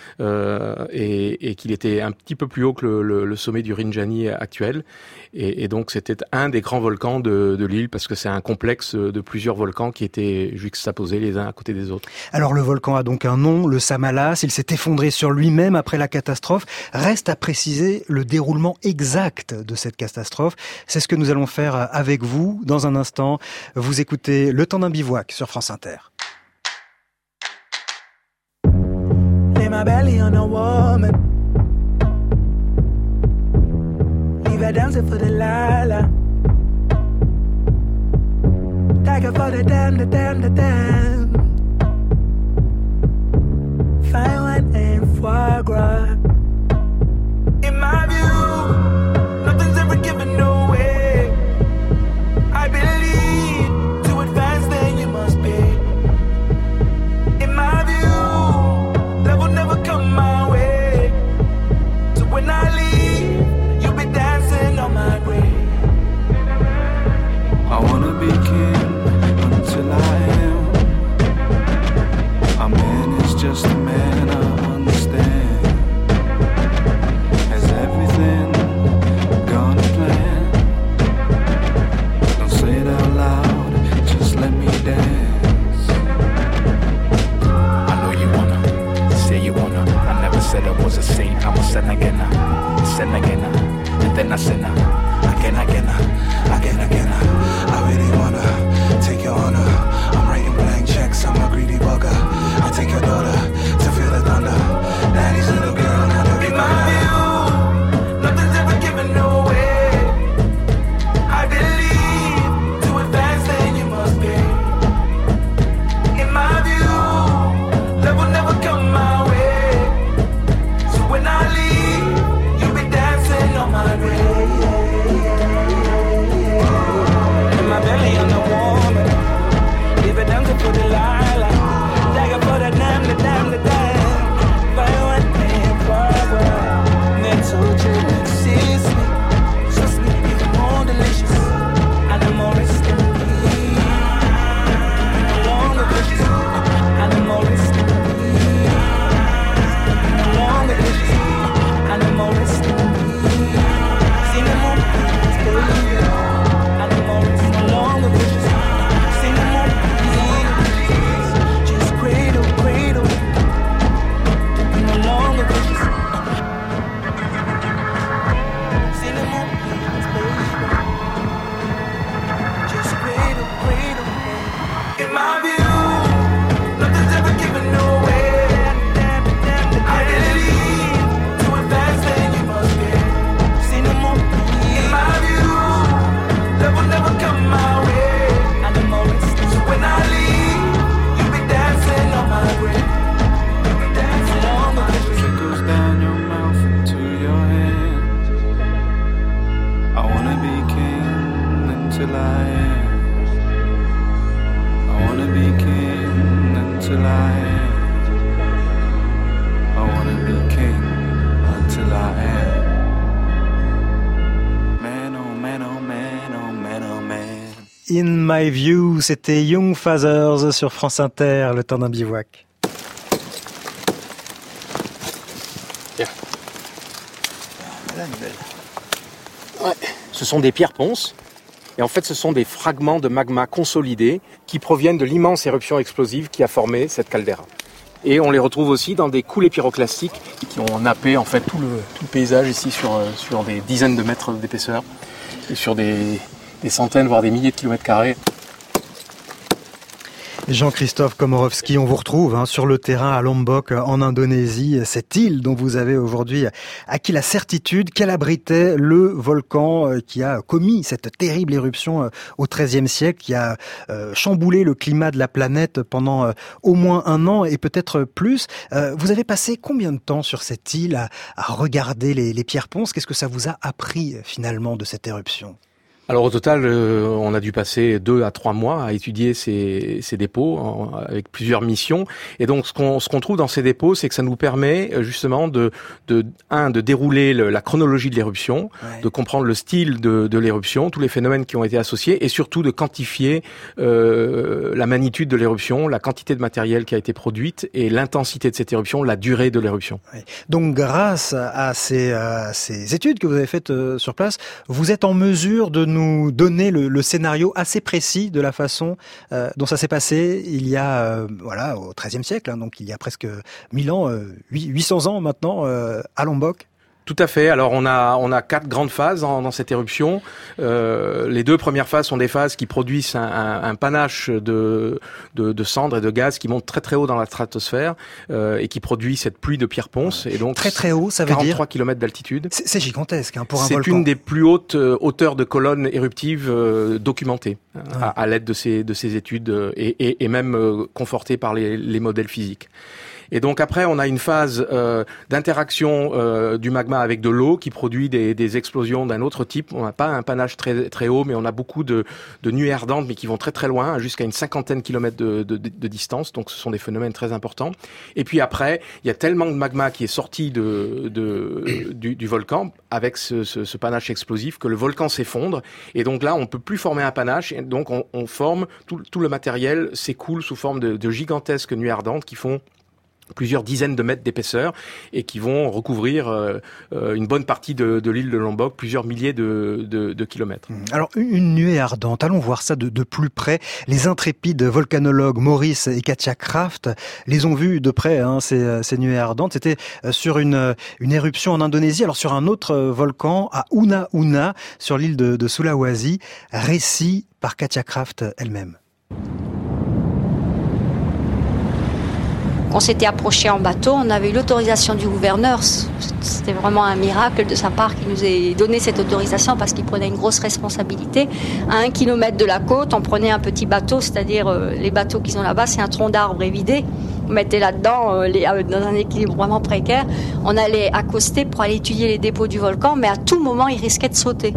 Et qu'il était un petit peu plus haut que le sommet du Rinjani actuel. Et donc c'était un des grands volcans de l'île, parce que c'est un complexe de plusieurs volcans qui étaient juxtaposés les uns à côté des autres. Alors le volcan a donc un nom, le Samalas, il s'est effondré sur lui-même après la catastrophe. Reste à préciser le déroulement exact de cette catastrophe. C'est ce que nous allons faire avec vous dans un instant. Vous écoutez Le Temps d'un bivouac sur France Inter. Lay my belly on a woman. Leave her dancing for the lala. Dagger for the damn, the damn, the damn. Fine wine and foie gras. In my view, nothing's ever given away. I believe to advance then you must pay. In my view, love will never come my way. So when I leave, you'll be dancing on my grave. I wanna be king until I am. A man is just a man, I understand. I am. I wanna be king until I am. Man, oh man, oh man, oh man, oh man. In My View, c'était Young Fathers sur France Inter, le temps d'un bivouac. Tiens. Voilà une belle. Ouais. Ce sont des pierres ponces. Et en fait, ce sont des fragments de magma consolidés qui proviennent de l'immense éruption explosive qui a formé cette caldeira. Et on les retrouve aussi dans des coulées pyroclastiques qui ont nappé en fait tout le paysage ici sur des dizaines de mètres d'épaisseur et sur des centaines voire des milliers de kilomètres carrés. Jean-Christophe Komorowski, on vous retrouve sur le terrain à Lombok en Indonésie, cette île dont vous avez aujourd'hui acquis la certitude qu'elle abritait le volcan qui a commis cette terrible éruption au XIIIe siècle, qui a chamboulé le climat de la planète pendant au moins 1 an et peut-être plus. Vous avez passé combien de temps sur cette île à regarder les pierres ponces? Qu'est-ce que ça vous a appris finalement de cette éruption? Alors au total, on a dû passer 2 à 3 mois à étudier ces dépôts avec plusieurs missions. Et donc ce qu'on trouve dans ces dépôts, c'est que ça nous permet justement de dérouler la chronologie de l'éruption, ouais, de comprendre le style de l'éruption, tous les phénomènes qui ont été associés, et surtout de quantifier la magnitude de l'éruption, la quantité de matériel qui a été produite et l'intensité de cette éruption, la durée de l'éruption. Ouais. Donc grâce à ces études que vous avez faites sur place, vous êtes en mesure de nous donner le scénario assez précis de la façon dont ça s'est passé il y a au XIIIe siècle, donc il y a presque 1000 ans, 800 ans maintenant à Lombok. Tout à fait. Alors on a 4 grandes phases dans cette éruption. Les 2 premières phases sont des phases qui produisent un panache de cendres et de gaz qui monte très très haut dans la stratosphère et qui produit cette pluie de pierres ponces. Et donc très haut, ça veut 43 km d'altitude. C'est gigantesque pour un volcan. C'est une des plus hautes hauteurs de colonnes éruptives documentées à l'aide de ces études et même confortées par les modèles physiques. Et donc après, on a une phase d'interaction du magma avec de l'eau qui produit des explosions d'un autre type. On n'a pas un panache très très haut, mais on a beaucoup de nuées ardentes, mais qui vont très très loin, jusqu'à une 50aine de kilomètres de distance. Donc ce sont des phénomènes très importants. Et puis après, il y a tellement de magma qui est sorti du volcan avec ce panache explosif que le volcan s'effondre. Et donc là, on peut plus former un panache. Et donc on forme tout le matériel s'écoule sous forme de gigantesques nuées ardentes qui font plusieurs dizaines de mètres d'épaisseur et qui vont recouvrir une bonne partie de l'île de Lombok, plusieurs milliers de kilomètres. Alors, une nuée ardente, allons voir ça de plus près. Les intrépides volcanologues Maurice et Katja Kraft les ont vus de près, ces nuées ardentes. C'était sur une éruption en Indonésie, alors sur un autre volcan, à Una Una, sur l'île de Sulawesi, récit par Katja Kraft elle-même. On s'était approché en bateau, on avait eu l'autorisation du gouverneur. C'était vraiment un miracle de sa part qu'il nous ait donné cette autorisation parce qu'il prenait une grosse responsabilité. À 1 kilomètre de la côte, on prenait un petit bateau, c'est-à-dire les bateaux qu'ils ont là-bas, c'est un tronc d'arbre évidé. On mettait là-dedans, dans un équilibre vraiment précaire. On allait accoster pour aller étudier les dépôts du volcan, mais à tout moment, il risquait de sauter.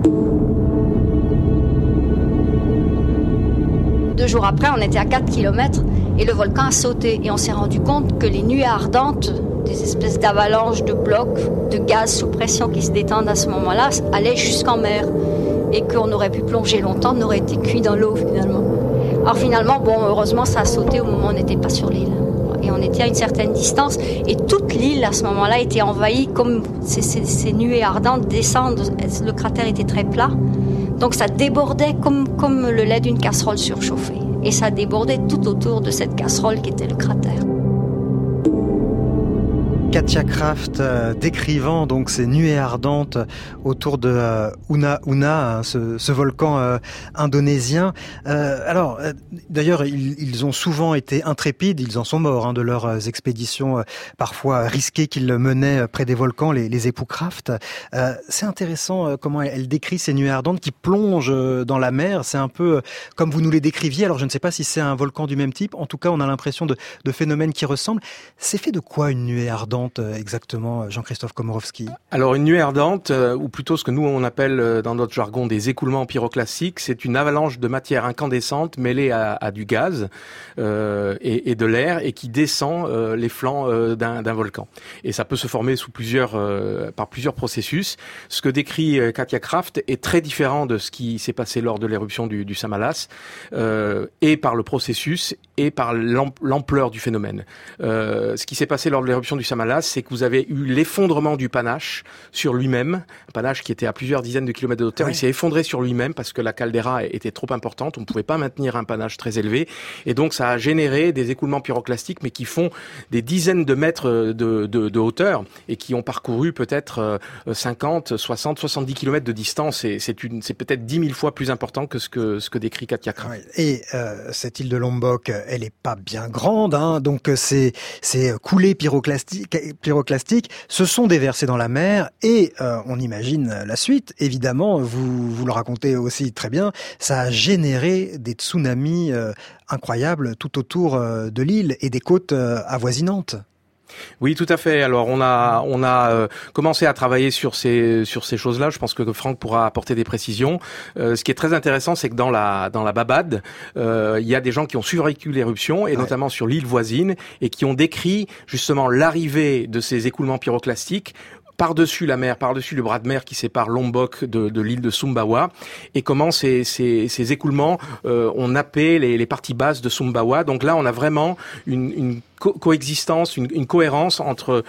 2 jours après, on était à 4 km et le volcan a sauté. Et on s'est rendu compte que les nuées ardentes, des espèces d'avalanches de blocs, de gaz sous pression qui se détendent à ce moment-là, allaient jusqu'en mer. Et qu'on aurait pu plonger longtemps, on aurait été cuit dans l'eau finalement. Alors finalement, heureusement, ça a sauté au moment où on n'était pas sur l'île. Et on était à une certaine distance. Et toute l'île, à ce moment-là, était envahie comme ces nuées ardentes descendent. Le cratère était très plat. Donc ça débordait comme le lait d'une casserole surchauffée. Et ça débordait tout autour de cette casserole qui était le cratère. Katja Kraft décrivant donc ces nuées ardentes autour de Una Una, ce volcan indonésien. Alors, d'ailleurs, ils ont souvent été intrépides, ils en sont morts de leurs expéditions parfois risquées qu'ils menaient près des volcans, les époux Kraft. C'est intéressant comment elle décrit ces nuées ardentes qui plongent dans la mer. C'est un peu comme vous nous les décriviez. Alors, je ne sais pas si c'est un volcan du même type. En tout cas, on a l'impression de phénomènes qui ressemblent. C'est fait de quoi une nuée ardente ardente exactement, Jean-Christophe Komorowski? Alors une nuée ardente, ou plutôt ce que nous on appelle dans notre jargon des écoulements pyroclastiques, c'est une avalanche de matière incandescente mêlée à du gaz et de l'air et qui descend les flancs d'un volcan. Et ça peut se former par plusieurs processus. Ce que décrit Katja Kraft est très différent de ce qui s'est passé lors de l'éruption du Samalas, et par le processus et par l'ampleur du phénomène. Ce qui s'est passé lors de l'éruption du Samalas, c'est que vous avez eu l'effondrement du panache sur lui-même, un panache qui était à plusieurs dizaines de kilomètres de hauteur. Ouais. Il s'est effondré sur lui-même parce que la caldeira était trop importante, on ne pouvait pas maintenir un panache très élevé, et donc ça a généré des écoulements pyroclastiques, mais qui font des dizaines de mètres de hauteur, et qui ont parcouru peut-être 50, 60, 70 kilomètres de distance, et c'est peut-être 10 000 fois plus important que ce que décrit Katja Kraft. Ouais. Et cette île de Lombok, elle est pas bien grande, hein, donc ces coulées pyroclastiques, ce sont déversées dans la mer, et on imagine la suite. Évidemment, vous le racontez aussi très bien, ça a généré des tsunamis incroyables tout autour de l'île et des côtes avoisinantes. Oui, tout à fait. Alors on a commencé à travailler sur ces choses-là. Je pense que Franck pourra apporter des précisions. Ce qui est très intéressant, c'est que dans la Babad, il y a des gens qui ont survécu l'éruption, et notamment sur l'île voisine, et qui ont décrit justement l'arrivée de ces écoulements pyroclastiques par-dessus la mer, par-dessus le bras de mer qui sépare Lombok de l'île de Sumbawa, et comment ces écoulements ont nappé les parties basses de Sumbawa. Donc là, on a vraiment une coexistence, une cohérence entre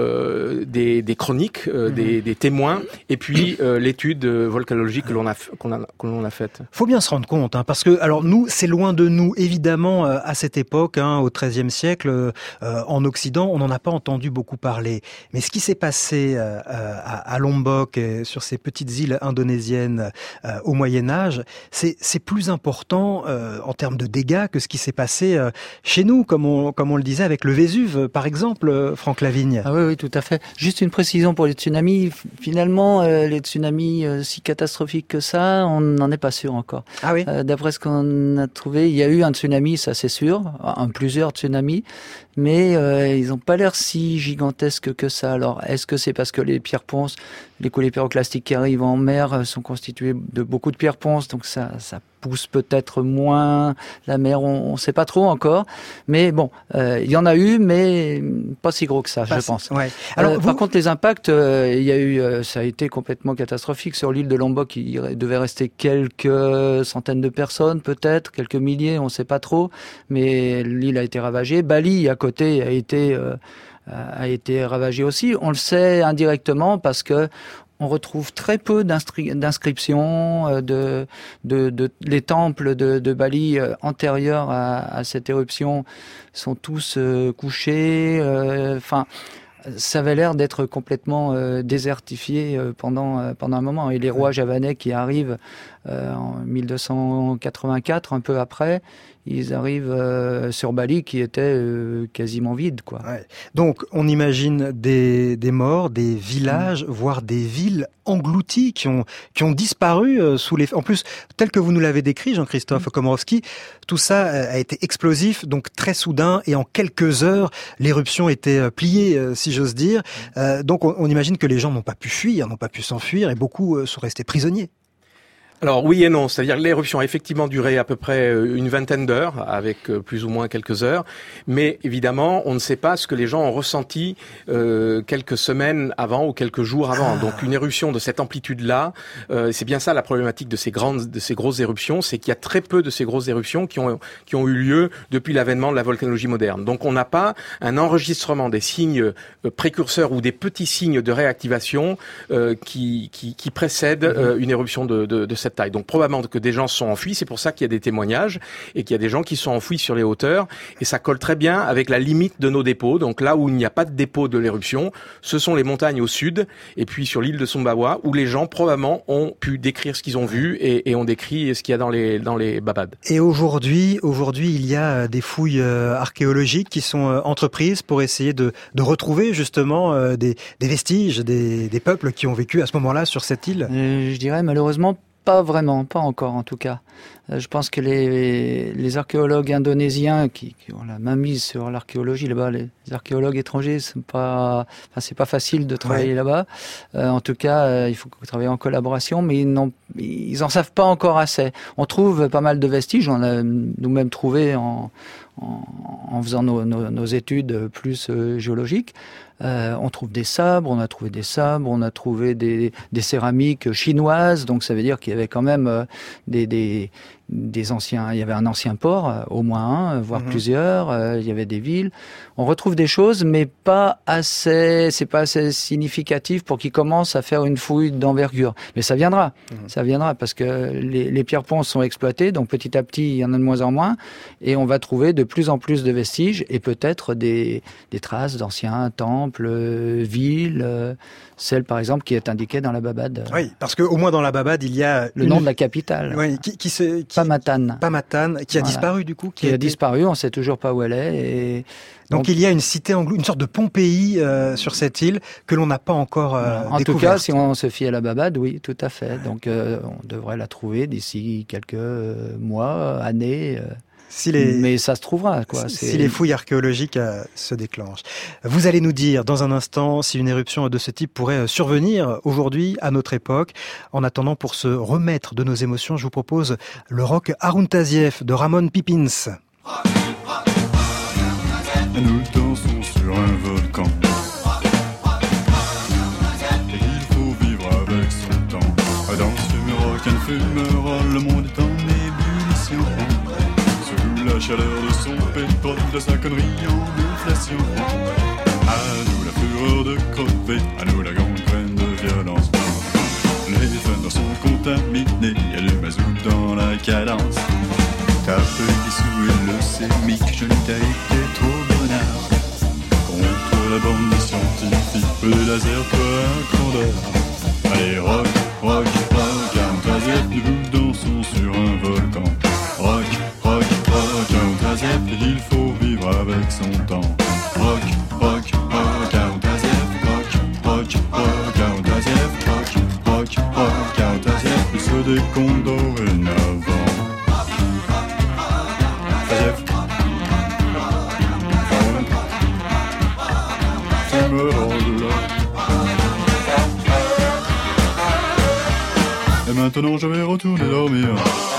des chroniques, des témoins, et puis l'étude volcanologique que l'on a faite. Faut bien se rendre compte, hein, parce que alors nous, c'est loin de nous, évidemment, à cette époque, hein, au XIIIe siècle, en Occident, on n'en a pas entendu beaucoup parler. Mais ce qui s'est passé à Lombok, sur ces petites îles indonésiennes au Moyen Âge, c'est plus important en termes de dégâts que ce qui s'est passé chez nous, comme on le disait avec le Vésuve, par exemple, Franck Lavigne. Ah oui, tout à fait. Juste une précision pour les tsunamis. Finalement, les tsunamis si catastrophiques que ça, on n'en est pas sûr encore. Ah oui. D'après ce qu'on a trouvé, il y a eu un tsunami, ça c'est sûr, plusieurs tsunamis, mais ils n'ont pas l'air si gigantesques que ça. Alors, est-ce que c'est parce que les pierres ponces, les coulées pyroclastiques qui arrivent en mer sont constituées de beaucoup de pierres ponces, donc ça pousse peut-être moins la mer, on sait pas trop encore, mais bon, il y en a eu, mais pas si gros que ça, je pense. Ouais. Alors, par contre, les impacts, il y a eu, ça a été complètement catastrophique sur l'île de Lombok. Il devait rester quelques centaines de personnes, peut-être quelques milliers, on sait pas trop, mais l'île a été ravagée. Bali, à côté, a été ravagé aussi. On le sait indirectement parce que on retrouve très peu d'inscriptions les temples de Bali antérieurs à cette éruption sont tous couchés. Enfin, ça avait l'air d'être complètement désertifié pendant un moment. Et les rois javanais qui arrivent en 1284, un peu après, ils arrivent sur Bali qui était quasiment vide, quoi. Ouais. Donc on imagine des morts, des villages, voire des villes englouties qui ont disparu sous les. En plus, tel que vous nous l'avez décrit, Jean-Christophe Komorowski, tout ça a été explosif, donc très soudain, et en quelques heures, l'éruption était pliée, si j'ose dire. Donc on imagine que les gens n'ont pas pu fuir, n'ont pas pu s'enfuir, et beaucoup sont restés prisonniers. Alors oui et non, c'est-à-dire que l'éruption a effectivement duré à peu près une vingtaine d'heures, avec plus ou moins quelques heures, mais évidemment on ne sait pas ce que les gens ont ressenti quelques semaines avant ou quelques jours avant. Donc une éruption de cette amplitude-là, c'est bien ça la problématique de ces grosses éruptions, c'est qu'il y a très peu de ces grosses éruptions qui ont eu lieu depuis l'avènement de la volcanologie moderne. Donc on n'a pas un enregistrement des signes précurseurs ou des petits signes de réactivation qui précèdent une éruption de cette taille. Donc probablement que des gens se sont enfuis, c'est pour ça qu'il y a des témoignages et qu'il y a des gens qui sont enfouis sur les hauteurs, et ça colle très bien avec la limite de nos dépôts. Donc là où il n'y a pas de dépôt de l'éruption, ce sont les montagnes au sud, et puis sur l'île de Sumbawa, où les gens probablement ont pu décrire ce qu'ils ont vu et ont décrit ce qu'il y a dans les Babad. Et aujourd'hui, il y a des fouilles archéologiques qui sont entreprises pour essayer de retrouver justement des vestiges, des peuples qui ont vécu à ce moment-là sur cette île. Je dirais malheureusement pas vraiment, pas encore en tout cas. Je pense que les archéologues indonésiens qui ont la main mise sur l'archéologie là-bas, les archéologues étrangers, c'est pas facile de travailler là-bas. En tout cas, il faut travailler en collaboration, mais ils en savent pas encore assez. On trouve pas mal de vestiges, on a nous-mêmes trouvé en faisant nos études plus géologiques. On trouve des sabres, on a trouvé des céramiques chinoises, donc ça veut dire qu'il y avait quand même des anciens, il y avait un ancien port, au moins un, voire plusieurs, il y avait des villes. On retrouve des choses, mais c'est pas assez significatif pour qu'ils commencent à faire une fouille d'envergure. Mais ça viendra, parce que les pierres-ponces sont exploitées, donc petit à petit, il y en a de moins en moins, et on va trouver de plus en plus de vestiges, et peut-être des traces d'anciens temples, villes, celle par exemple qui est indiquée dans la Babad. Oui, parce que au moins dans la Babad, il y a le nom de la capitale. Oui, Pamatan, qui a disparu du coup. Qui a disparu, on sait toujours pas où elle est. Et donc il y a une cité, une sorte de Pompéi sur cette île que l'on n'a pas encore en tout cas, si on se fie à la Babad, oui, tout à fait. Donc on devrait la trouver d'ici quelques mois, années. Mais ça se trouvera, quoi. Si les fouilles archéologiques se déclenchent. Vous allez nous dire dans un instant si une éruption de ce type pourrait survenir aujourd'hui, à notre époque. En attendant, pour se remettre de nos émotions, je vous propose le rock Harun Taziev de Ramon Pipins. Nous dansons sur un volcan. Et il faut vivre avec son temps. Dans ce rock'n fumera, le monde est en ébullition. La chaleur de son pétrole, de sa connerie en inflation. À nous la fureur de crever, à nous la gangrène de violence. Les fenêtres sont contaminées, y a du mazout dans la cadence. Tape dissous et leucémique, je n'ai été trop bonnard. Contre la bande scientifique, peu de laser, toi un condor. Allez rock, rock, rock, Harun Taziev, nous dansons sur un volcan. Rock, rock, rock, Harun Taziev, il faut vivre avec son temps. Rock, rock, rock, Harun Taziev, rock, rock, rock, Harun Taziev, rock, rock, rock, Harun Taziev, il se décompte dorénavant. Taziev, tu me rends là. Et maintenant je vais retourner dormir.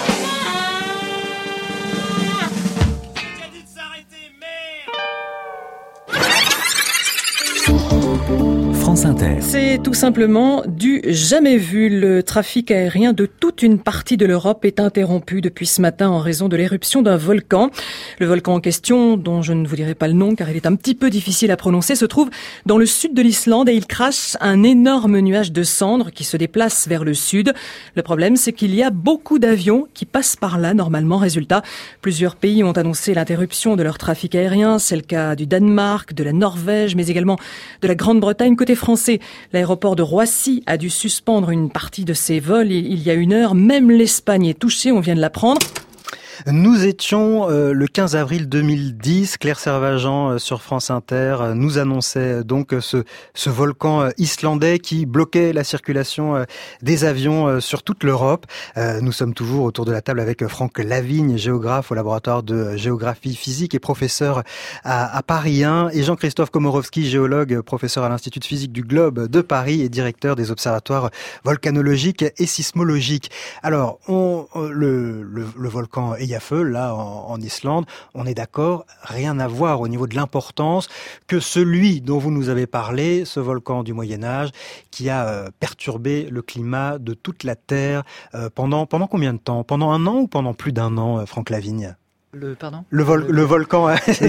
C'est tout simplement du jamais vu. Le trafic aérien de toute une partie de l'Europe est interrompu depuis ce matin en raison de l'éruption d'un volcan. Le volcan en question, dont je ne vous dirai pas le nom car il est un petit peu difficile à prononcer, se trouve dans le sud de l'Islande et il crache un énorme nuage de cendres qui se déplace vers le sud. Le problème, c'est qu'il y a beaucoup d'avions qui passent par là normalement. Résultat, plusieurs pays ont annoncé l'interruption de leur trafic aérien. C'est le cas du Danemark, de la Norvège, mais également de la Grande-Bretagne. Côté français, l'aéroport de Roissy a dû suspendre une partie de ses vols il y a une heure. Même l'Espagne est touchée, on vient de l'apprendre. Nous étions le 15 avril 2010, Claire Servageant sur France Inter nous annonçait donc ce volcan islandais qui bloquait la circulation des avions sur toute l'Europe. Nous sommes toujours autour de la table avec Franck Lavigne, géographe au laboratoire de géographie physique et professeur à Paris 1, et Jean-Christophe Komorowski, géologue, professeur à l'Institut de physique du Globe de Paris et directeur des observatoires volcanologiques et sismologiques. Alors, le volcan Eyjafell, là, en Islande, on est d'accord, rien à voir au niveau de l'importance que celui dont vous nous avez parlé, ce volcan du Moyen-Âge, qui a perturbé le climat de toute la Terre pendant combien de temps? Pendant un an ou pendant plus d'un an, Franck Lavigne? Le volcan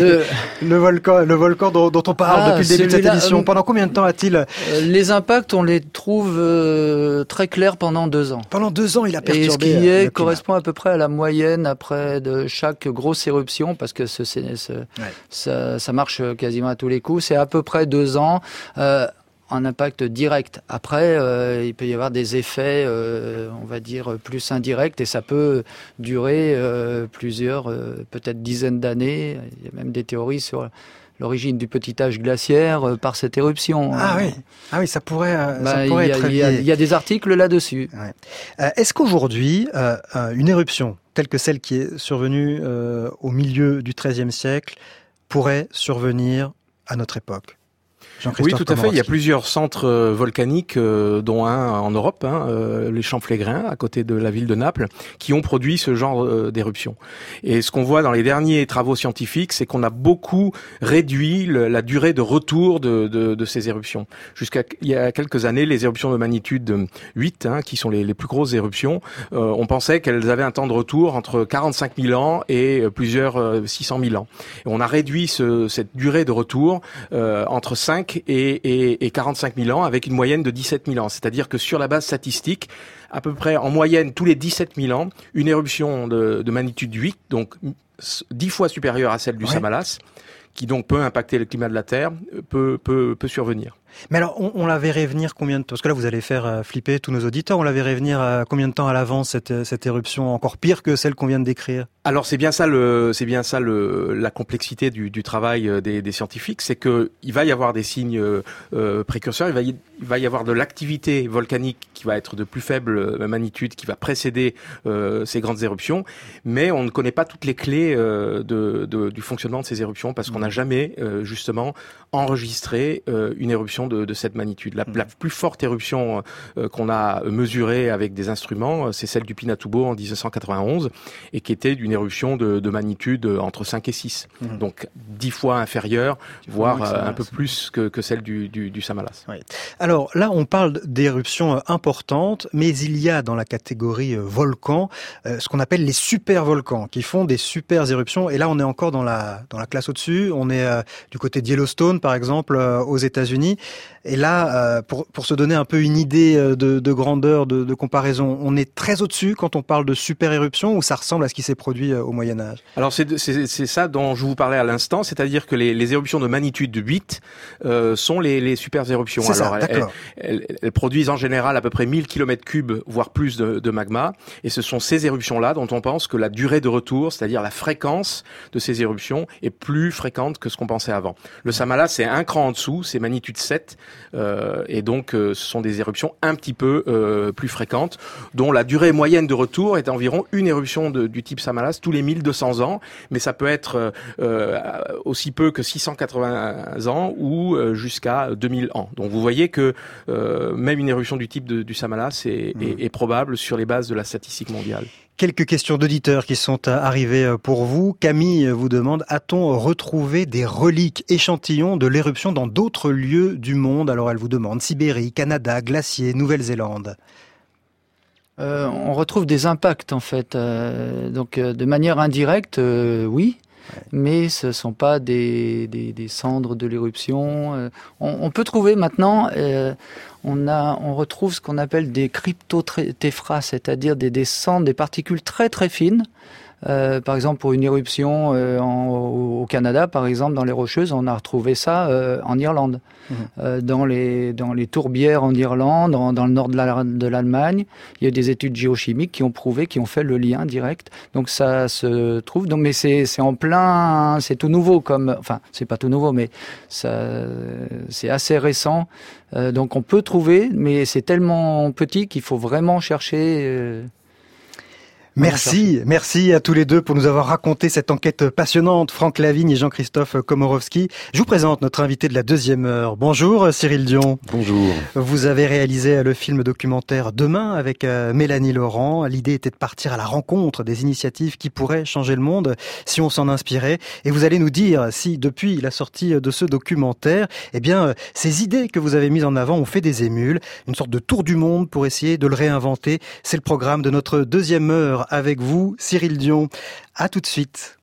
dont on parle depuis le début de cette émission. Pendant combien de temps a-t-il? Les impacts, on les trouve très clairs pendant 2 ans. Pendant 2 ans, il a perturbé. Et ce qui correspond à peu près à la moyenne après de chaque grosse éruption, parce que ça marche quasiment à tous les coups. C'est à peu près 2 ans. Un impact direct. Après, il peut y avoir des effets, on va dire, plus indirects, et ça peut durer plusieurs, peut-être dizaines d'années. Il y a même des théories sur l'origine du petit âge glaciaire par cette éruption. Ah oui, ça pourrait être lié. Il y a des articles là-dessus. Est-ce qu'aujourd'hui, une éruption telle que celle qui est survenue au milieu du XIIIe siècle pourrait survenir à notre époque. Oui, tout à fait. Il y a plusieurs centres volcaniques, dont un en Europe, les Champflégrin, à côté de la ville de Naples, qui ont produit ce genre d'éruption. Et ce qu'on voit dans les derniers travaux scientifiques, c'est qu'on a beaucoup réduit la durée de retour de ces éruptions. Jusqu'à il y a quelques années, les éruptions de magnitude 8, qui sont les plus grosses éruptions, on pensait qu'elles avaient un temps de retour entre 45 000 ans et plusieurs 600 000 ans. Et on a réduit cette durée de retour entre 5 et 45 000 ans, avec une moyenne de 17 000 ans. C'est-à-dire que sur la base statistique, à peu près en moyenne, tous les 17 000 ans, une éruption de magnitude 8, donc 10 fois supérieure à celle du Samalas, qui donc peut impacter le climat de la Terre, peut survenir. Mais alors, on la verrait venir combien de temps? Parce que là, vous allez faire flipper tous nos auditeurs. On la verrait venir combien de temps à l'avance, cette éruption encore pire que celle qu'on vient de décrire? Alors, c'est bien ça la complexité du travail des scientifiques, c'est que il va y avoir des signes précurseurs. Il va y avoir de l'activité volcanique qui va être de plus faible magnitude, qui va précéder ces grandes éruptions, mais on ne connaît pas toutes les clés du fonctionnement de ces éruptions parce qu'on n'a jamais justement enregistré une éruption de cette magnitude. La plus forte éruption qu'on a mesurée avec des instruments, c'est celle du Pinatubo en 1991 et qui était d'une éruption de magnitude entre 5 et 6. Donc 10 fois inférieure, voire un peu plus que celle du Samalas. Oui. Alors là, on parle d'éruptions importantes, mais il y a dans la catégorie volcan ce qu'on appelle les super-volcans qui font des super éruptions. Et là, on est encore dans la classe au-dessus. On est du côté de Yellowstone, par exemple, aux États-Unis. Et là, pour se donner un peu une idée de grandeur, de comparaison, on est très au-dessus quand on parle de super éruption ou ça ressemble à ce qui s'est produit au Moyen-Âge? Alors c'est ça dont je vous parlais à l'instant, c'est-à-dire que les éruptions de magnitude 8 sont les super éruptions. C'est alors, ça, d'accord. Elles produisent en général à peu près 1000 km3, voire plus de magma. Et ce sont ces éruptions-là dont on pense que la durée de retour, c'est-à-dire la fréquence de ces éruptions, est plus fréquente que ce qu'on pensait avant. Le Samalas, c'est un cran en dessous, c'est magnitude 7. Et donc, ce sont des éruptions un petit peu plus fréquentes, dont la durée moyenne de retour est environ une éruption du type Samalas tous les 1200 ans, mais ça peut être aussi peu que 680 ans ou jusqu'à 2000 ans. Donc vous voyez que même une éruption du type du Samalas est probable sur les bases de la statistique mondiale. Quelques questions d'auditeurs qui sont arrivées pour vous. Camille vous demande, a-t-on retrouvé des reliques, échantillons de l'éruption dans d'autres lieux du monde? Alors elle vous demande Sibérie, Canada, glaciers, Nouvelle-Zélande. On retrouve des impacts en fait. Donc de manière indirecte, oui. Mais ce ne sont pas des cendres de l'éruption. On peut trouver maintenant, on retrouve ce qu'on appelle des cryptotéphras, c'est-à-dire des cendres, des particules très très fines. Par exemple, pour une éruption au Canada, par exemple, dans les Rocheuses, on a retrouvé ça en Irlande. Dans les tourbières en Irlande, dans le nord de l'Allemagne, il y a des études géochimiques qui ont prouvé, qui ont fait le lien direct. Donc ça se trouve. Donc, mais c'est en plein, c'est tout nouveau enfin, c'est pas tout nouveau, mais ça, c'est assez récent. Donc on peut trouver, mais c'est tellement petit qu'il faut vraiment chercher. Merci à tous les deux pour nous avoir raconté cette enquête passionnante, Franck Lavigne et Jean-Christophe Komorowski. Je vous présente notre invité de la deuxième heure. Bonjour Cyril Dion. Bonjour. Vous avez réalisé le film documentaire Demain avec Mélanie Laurent. L'idée était de partir à la rencontre des initiatives qui pourraient changer le monde si on s'en inspirait. Et vous allez nous dire si depuis la sortie de ce documentaire, ces idées que vous avez mises en avant ont fait des émules, une sorte de tour du monde pour essayer de le réinventer. C'est le programme de notre deuxième heure avec vous, Cyril Dion. À tout de suite.